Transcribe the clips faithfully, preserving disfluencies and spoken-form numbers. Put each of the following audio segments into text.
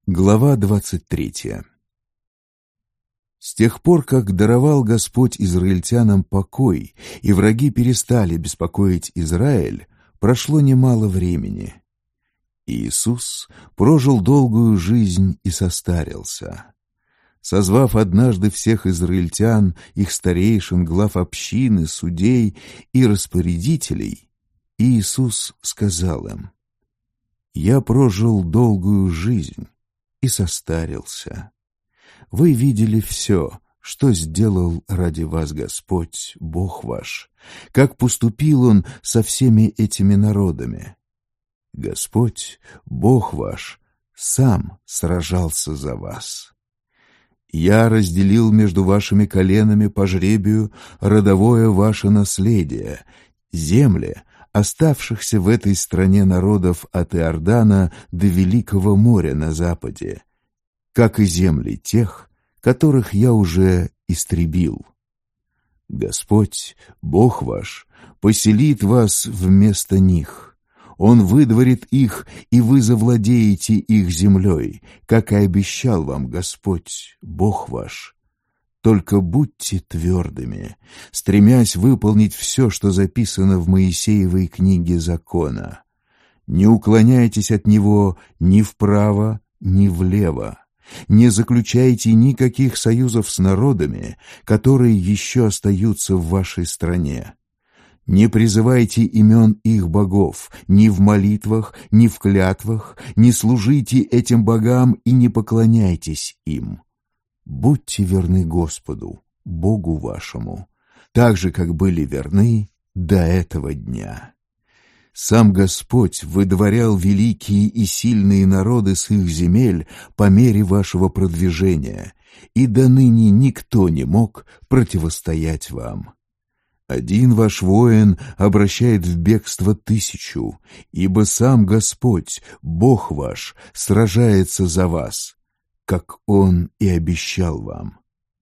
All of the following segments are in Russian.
Глава двадцать третья. С тех пор, как даровал Господь израильтянам покой, и враги перестали беспокоить Израиль, прошло немало времени. Иисус прожил долгую жизнь и состарился. Созвав однажды всех израильтян, их старейшин, глав общины, судей и распорядителей, Иисус сказал им: «Я прожил долгую жизнь и состарился. Вы видели все, что сделал ради вас Господь, Бог ваш, как поступил Он со всеми этими народами. Господь, Бог ваш, сам сражался за вас. Я разделил между вашими коленами по жребию родовое ваше наследие, земли, оставшихся в этой стране народов от Иордана до Великого моря на западе, как и земли тех, которых я уже истребил. Господь, Бог ваш, поселит вас вместо них. Он выдворит их, и вы завладеете их землей, как и обещал вам Господь, Бог ваш. Только будьте твердыми, стремясь выполнить все, что записано в Моисеевой книге закона. Не уклоняйтесь от него ни вправо, ни влево. Не заключайте никаких союзов с народами, которые еще остаются в вашей стране. Не призывайте имен их богов ни в молитвах, ни в клятвах, не служите этим богам и не поклоняйтесь им. Будьте верны Господу, Богу вашему, так же, как были верны до этого дня. Сам Господь выдворял великие и сильные народы с их земель по мере вашего продвижения, и до ныне никто не мог противостоять вам. Один ваш воин обращает в бегство тысячу, ибо сам Господь, Бог ваш, сражается за вас, как Он и обещал вам.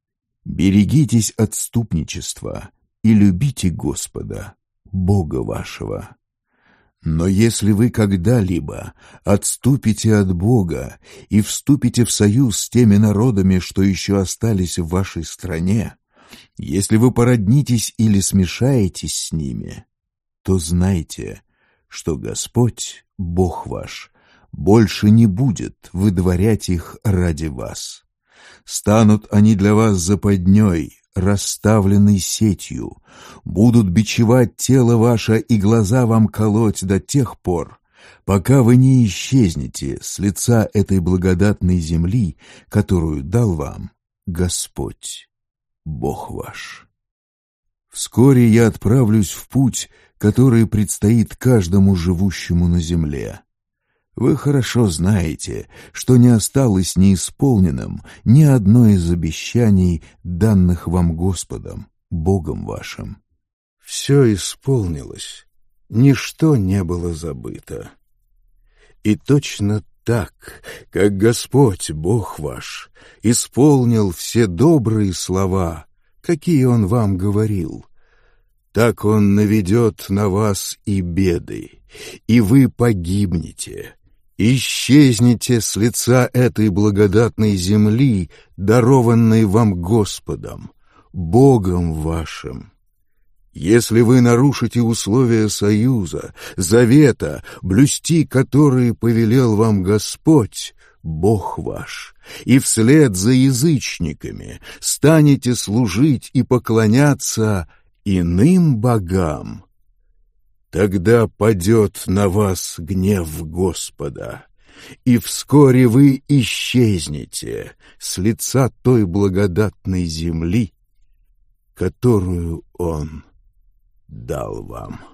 Берегитесь отступничества и любите Господа, Бога вашего. Но если вы когда-либо отступите от Бога и вступите в союз с теми народами, что еще остались в вашей стране, если вы породнитесь или смешаетесь с ними, то знайте, что Господь, Бог ваш, больше не будет выдворять их ради вас. Станут они для вас западней, расставленной сетью, будут бичевать тело ваше и глаза вам колоть до тех пор, пока вы не исчезнете с лица этой благодатной земли, которую дал вам Господь, Бог ваш. Вскоре я отправлюсь в путь, который предстоит каждому живущему на земле. Вы хорошо знаете, что не осталось неисполненным ни одно из обещаний, данных вам Господом, Богом вашим. Все исполнилось, ничто не было забыто. И точно так, как Господь, Бог ваш, исполнил все добрые слова, какие Он вам говорил, так Он наведет на вас и беды, и вы погибнете. Исчезните с лица этой благодатной земли, дарованной вам Господом, Богом вашим. Если вы нарушите условия союза, завета, блюсти которые повелел вам Господь, Бог ваш, и вслед за язычниками станете служить и поклоняться иным богам, тогда падет на вас гнев Господа, и вскоре вы исчезнете с лица той благодатной земли, которую Он дал вам.